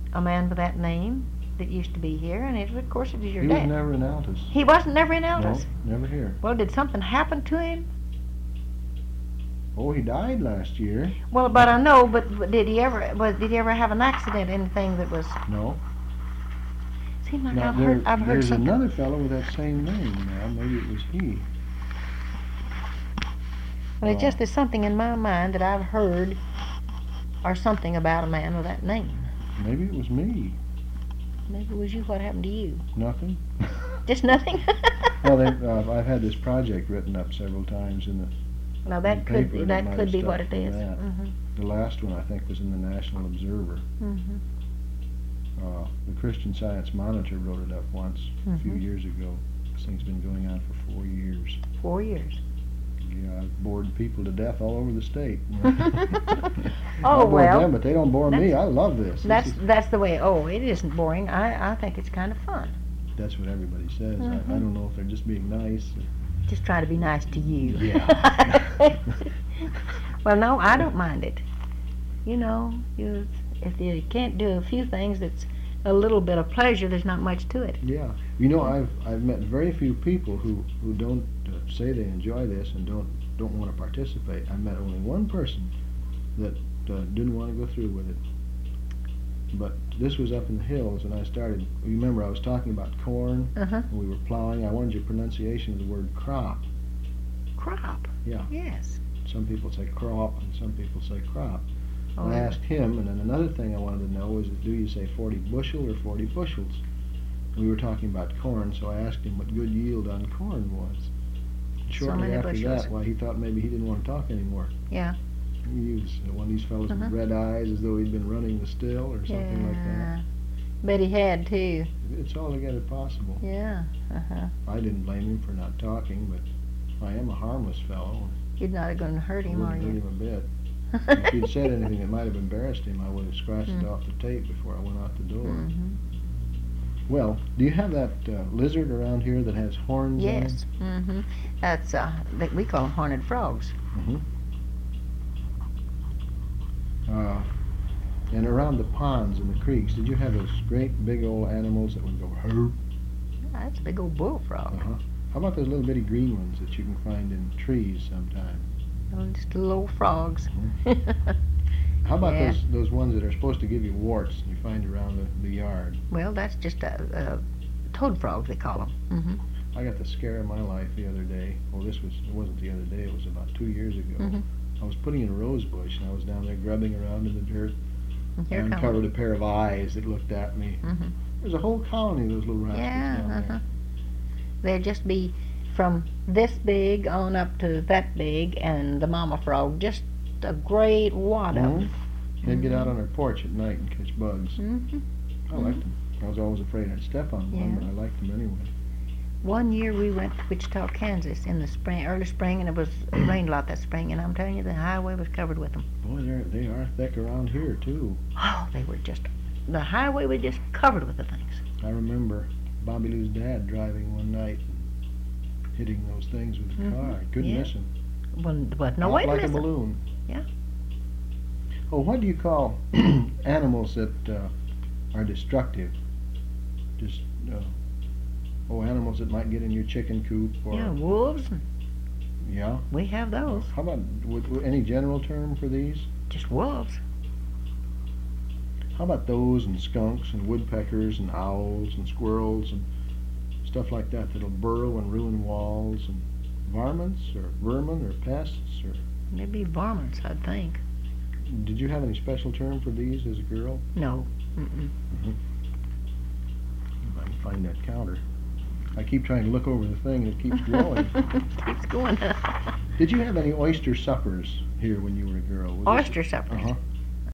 a man with that name that used to be here, and of course it was your He dad. was never in Altus. He wasn't never in Altus? No, never here. Well, did something happen to him? Oh, he died last year. Well, but I know, but did he ever have an accident, anything that was... No. Seems like Now, I've heard there's something. another fellow with that same name now. Maybe it was he. Well, it's just there's something in my mind that I've heard or something about a man with that name. Maybe it was me. Maybe it was you. What happened to you? Nothing. Just nothing? Well, I've had this project written up several times in the Now that could paper, that might could have be stuck what it from is. that. The last one I think was in the National Observer. The Christian Science Monitor wrote it up once a few years ago. This thing's been going on for 4 years. 4 years. Yeah, I've bored people to death all over the state. Oh, I bored well, them, but they don't bore me. I love this. That's the way. Oh, it isn't boring. I think it's kind of fun. That's what everybody says. I don't know if they're just being nice. Just try to be nice to you. Yeah. Well, no, I don't mind it. You know, if you can't do a few things that's a little bit of pleasure, there's not much to it. Yeah. You know, I've met very few people who don't say they enjoy this and don't want to participate. I met only one person that didn't want to go through with it. But this was up in the hills, and I started. You remember I was talking about corn? And we were plowing. I wanted your pronunciation of the word crop. Crop. Yeah. Yes. Some people say crop, and some people say crop. Oh. I asked him, and then another thing I wanted to know is, do you say 40 bushel or 40 bushels? We were talking about corn, so I asked him what good yield on corn was. Shortly many after bushels. that, he thought maybe he didn't want to talk anymore. Yeah. He was one of these fellows with red eyes, as though he'd been running the still or something like that. But he had too. It's altogether possible. Yeah. I didn't blame him for not talking, but I am a harmless fellow. You're not going to hurt I him, are wouldn't hurt you? him a bit. If he'd said anything that might have embarrassed him, I would have scratched it off the tape before I went out the door. Well, do you have that lizard around here that has horns Yes. That's we call them horned frogs. And around the ponds and the creeks, did you have those great big old animals that would go herp? That's a big old bullfrog. How about those little bitty green ones that you can find in trees sometimes? Just little old frogs. How about those ones that are supposed to give you warts you find around the yard? Well, that's just a toad frog, they call them. I got the scare of my life the other day. Well, it wasn't the other day, it was about 2 years ago. I was putting in a rose bush, and I was down there grubbing around in the dirt. I uncovered a pair of eyes that looked at me. There's a whole colony of those little rascals down there. They'd just be from this big on up to that big, and the mama frog, just a great wad of them. They'd get out on our porch at night and catch bugs. I liked them. I was always afraid I'd step on one, but I liked them anyway. One year we went to Wichita, Kansas in the spring, early spring, and it rained a lot that spring, and I'm telling you, the highway was covered with them. Boy, they are thick around here, too. Oh, the highway was just covered with the things. I remember Bobby Lou's dad driving one night and hitting those things with the car. Couldn't miss him. Well, no way to like miss a them. balloon. Yeah. Oh, what do you call animals that are destructive? Just animals that might get in your chicken coop or wolves. Yeah. We have those. How about any general term for these? Just wolves. How about those and skunks and woodpeckers and owls and squirrels and stuff like that that'll burrow and ruin walls, and varmints or vermin or pests or? They'd be varmints, I'd think. Did you have any special term for these as a girl? No. If I can find that counter. I keep trying to look over the thing and it keeps growing. Keeps going. Did you have any oyster suppers here when you were a girl? Oyster suppers?